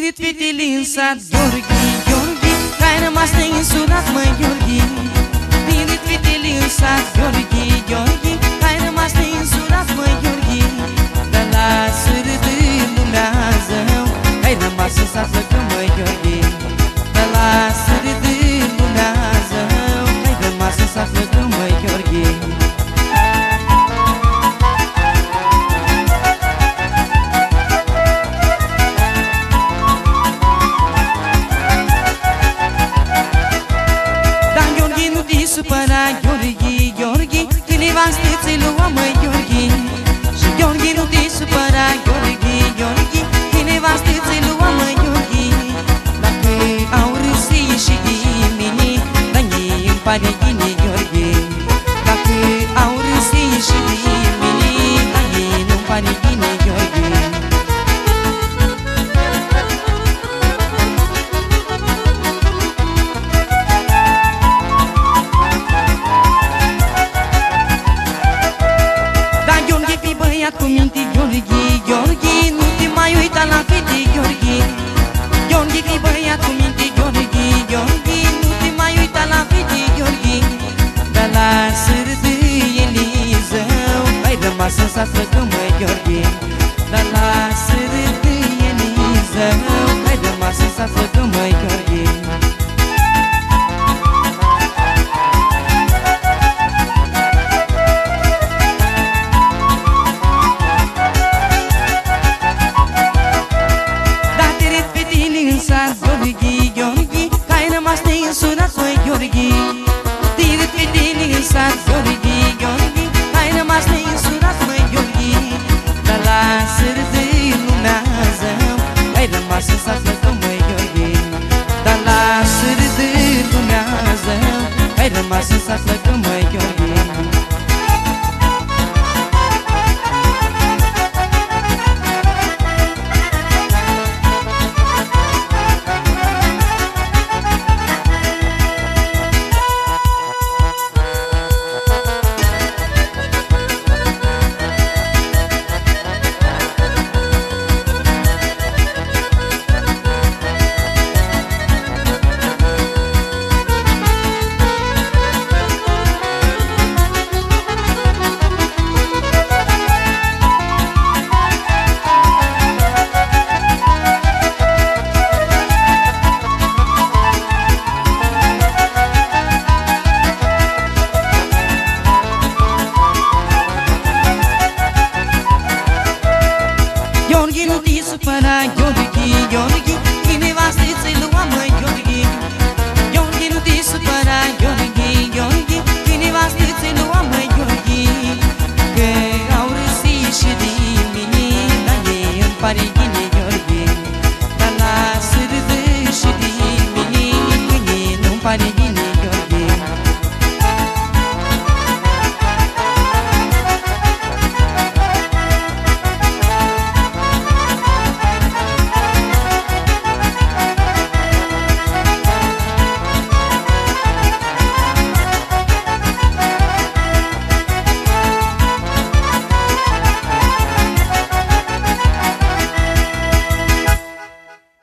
Tirit fetele în sat, Gheorghi, Gheorghi, că ai rămas neinsurat, măi, Gheorghi. Tirit fetele în sat, Gheorghi, Gheorghi, că ai rămas neinsurat, măi, Gheorghi. Dar lasă râdând Dumnezeu, că ai rămas în sat, flăcău, măi, Gheorghi. Dar lasă râdând Dumnezeu, că ai rămas în sat, flăcău, măi, Gheorghi. Supăra, Gheorghi, Gheorghi, când nevastă ți-i lua, măi, Gheorghi. Și Gheorghi, nu te supăra, Gheorghi, Gheorghi, când nevastă ți-i lua, măi, Gheorghi. Dacă au râs și ghimini, dar ei îmi pare bine, Gheorghi. Dacă au râs și ghimini, dar ei nu-mi pare bine, Gheorghi. Cu minte, Gheorghi, Gheorghi, nu te mai uita la fete, Gheorghi. Gheorghi, fii băiat cu minte, Gheorghi, Gheorghi, nu te mai uita la fete, Gheorghi. Dar lasă râdâielizău, ai rămas în sat, flăcău, măi, Gheorghi. Dar lasă râdâielizău, ai rămas în sat, flăcău, măi, Gheorghi. Gheorghi, Gheorghi, că ai rămas neinsurat, măi, Gheorghi. Tirit fetele în sat, Gheorghi, Gheorghi, că ai rămas neinsurat, măi, Gheorghi. Dar lasă râdând Dumnezeu, că ai rămas în sat, flăcău, măi, Gheorghi. Dar lasă râdând Dumnezeu, că ai rămas în sat, flăcău, măi, Gheorghi. Gheorghi, nu te supăra, Gheorghi, Gheorghi, când nevastă ți-i lua, măi, Gheorghi. Gheorghi, nu te supăra, Gheorghi, Gheorghi, când nevastă ți-i lua, măi, Gheorghi. Că au râs și de mine, dar ei îmi pare bine.